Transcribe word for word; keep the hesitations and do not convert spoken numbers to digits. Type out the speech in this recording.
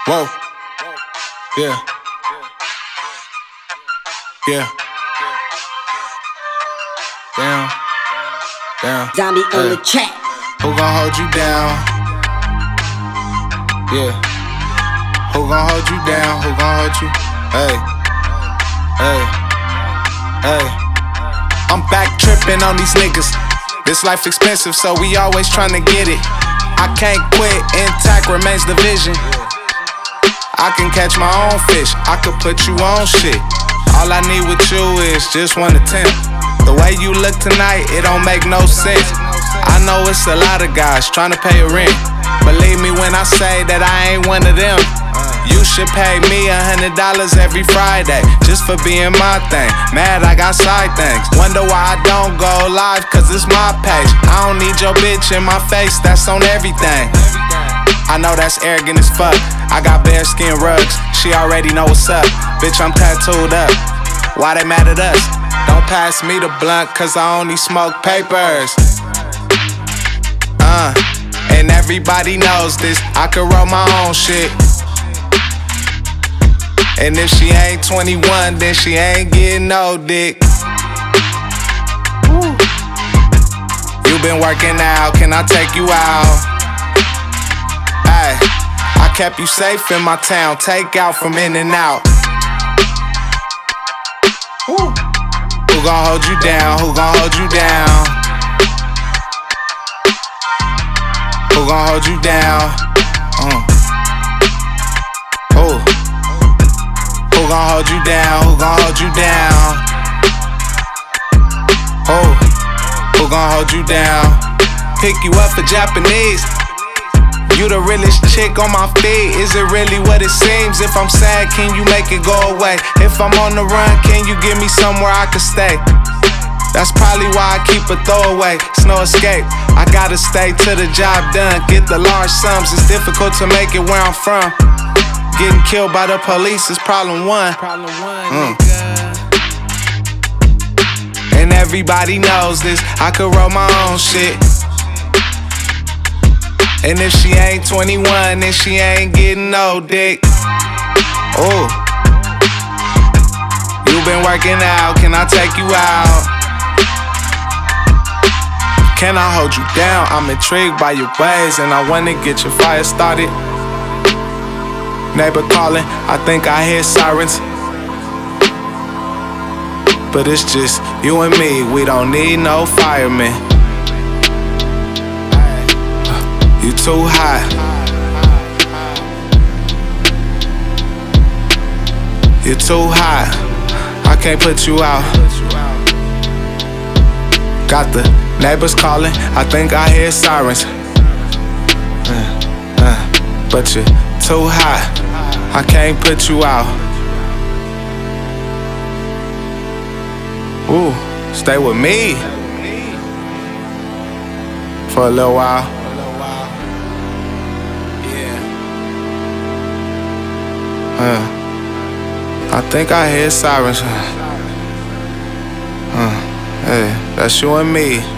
Whoa. Yeah. Yeah. Down. Down. Zombie on Hey. the track. Who gon' hold you down? Yeah. Who gon' hold you down? Who gon' hold you? Hey. Hey. Hey. I'm back trippin' on these niggas. This life expensive, so we always tryna get it. I can't quit, intact remains the vision. I can catch my own fish, I could put you on shit. All I need with you is just one attempt. The way you look tonight, it don't make no sense. I know it's a lot of guys tryna pay a rent. Believe me when I say that I ain't one of them. You should pay me a hundred dollars every Friday just for being my thing. Mad I got side things. Wonder why I don't go live, cause it's my page. I don't need your bitch in my face, that's on everything. I know that's arrogant as fuck. I got bare skin rugs, she already know what's up. Bitch, I'm tattooed up. Why they mad at us? Don't pass me the blunt, cause I only smoke papers. Uh, and everybody knows this. I could roll my own shit. And if she ain't twenty-one, then she ain't getting no dick. Woo. You been working out, can I take you out? Ay, I kept you safe in my town, take out from in and out. Woo. Who gon' hold you down? Who gon' hold you down? Who gon' hold you down? Uh. Who? Who gon' hold you down? Who gon' hold you down? Who? Who gon' hold you down? Pick you up for Japanese. You the realest chick on my feed. Is it really what it seems? If I'm sad, can you make it go away? If I'm on the run, can you give me somewhere I can stay? That's probably why I keep a throwaway. It's no escape. I gotta stay till the job done. Get the large sums. It's difficult to make it where I'm from. Getting killed by the police is problem one. Problem one, Mm. nigga. And everybody knows this. I could roll my own shit. And if she ain't twenty-one, then she ain't getting no dick. Ooh. You been working out, can I take you out? Can I hold you down? I'm intrigued by your ways, and I wanna get your fire started. Neighbor calling, I think I hear sirens. But it's just you and me, we don't need no firemen. You too high. You too high. I can't put you out. Got the neighbors calling, I think I hear sirens. Uh, uh, but you're too high. I can't put you out. Ooh, stay with me for a little while. Uh, I think I hear sirens. Uh, hey, that's you and me.